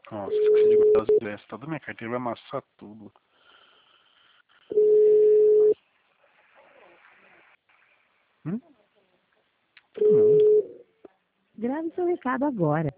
Nossa, esqueci de guardar os ingressos. Toda minha carteira vai amassar tudo. Todo mundo. Grave seu recado agora.